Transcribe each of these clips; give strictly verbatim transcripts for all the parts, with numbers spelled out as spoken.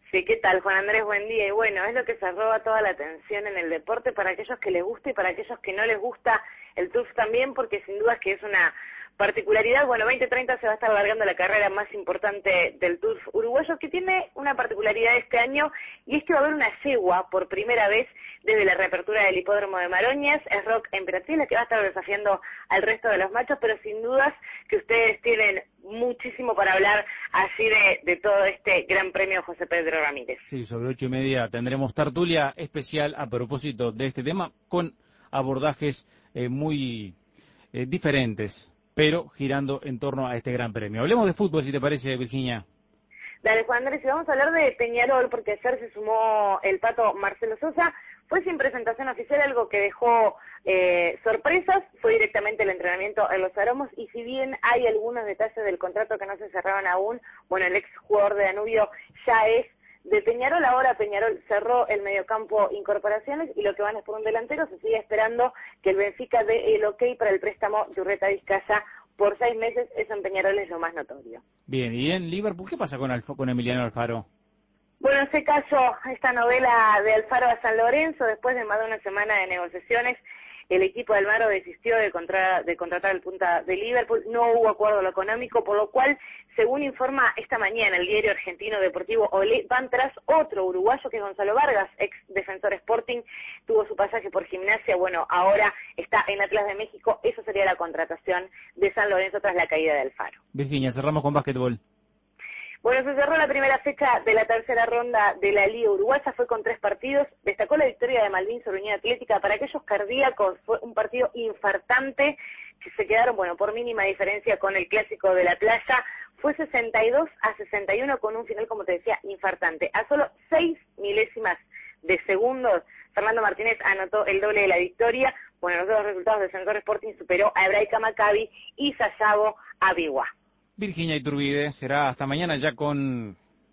Sí, ¿qué tal, Juan Andrés? Buen día. Y bueno, es lo que se roba toda la atención en el deporte para aquellos que les gusta y para aquellos que no les gusta el turf también, porque sin duda es que es una particularidad. Bueno, veinte treinta se va a estar alargando la carrera más importante del turf uruguayo, que tiene una particularidad este año, y es que va a haber una yegua por primera vez desde la reapertura del hipódromo de Maroñas. Es Rock Emperatriz la que va a estar desafiando al resto de los machos, pero sin dudas que ustedes tienen muchísimo para hablar así de, de todo este Gran Premio José Pedro Ramírez. Sí, sobre ocho y media tendremos tertulia especial a propósito de este tema, con abordajes eh, muy eh, diferentes, pero girando en torno a este Gran Premio. Hablemos de fútbol, si te parece, Virginia. Dale, Juan Andrés, y vamos a hablar de Peñarol, porque ayer se sumó el pato Marcelo Sosa. Fue sin presentación oficial, algo que dejó eh, sorpresas. Fue directamente el entrenamiento en Los Aromos, y si bien hay algunos detalles del contrato que no se cerraron aún, bueno, el ex jugador de Danubio ya es de Peñarol. Ahora Peñarol cerró el mediocampo incorporaciones, y lo que van es por un delantero. Se sigue esperando que el Benfica dé el ok para el préstamo de Urreta Vizcaya por seis meses. Eso en Peñarol es lo más notorio. Bien, ¿y en Liverpool qué pasa con, Alf con Emiliano Alfaro? Bueno, se cayó esta novela de Alfaro a San Lorenzo. Después de más de una semana de negociaciones, el equipo de Almagro desistió de, contra, de contratar al punta de Liverpool. No hubo acuerdo lo económico, por lo cual, según informa esta mañana el diario argentino deportivo Olé, van tras otro uruguayo, que es Gonzalo Vargas, ex defensor Sporting. Tuvo su pasaje por Gimnasia, bueno, ahora está en Atlas de México. Eso sería la contratación de San Lorenzo tras la caída de Alfaro. Virginia, cerramos con básquetbol. Bueno, se cerró la primera fecha de la tercera ronda de la Liga Uruguaya. Fue con tres partidos. Destacó la victoria de Malvin sobre Unión Atlética. Para aquellos cardíacos fue un partido infartante, que se quedaron, bueno, por mínima diferencia con el Clásico de la Playa. Fue sesenta y dos a sesenta y uno, con un final, como te decía, infartante. A solo seis milésimas de segundos, Fernando Martínez anotó el doble de la victoria. Bueno, los dos resultados de Centro Sporting superó a Hebraica Maccabi y Sayago a Biguá. Virginia Iturbide, será hasta mañana ya con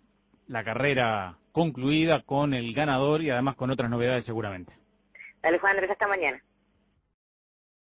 la carrera concluida, con el ganador y además con otras novedades seguramente. Dale, Juan Andrés, hasta mañana.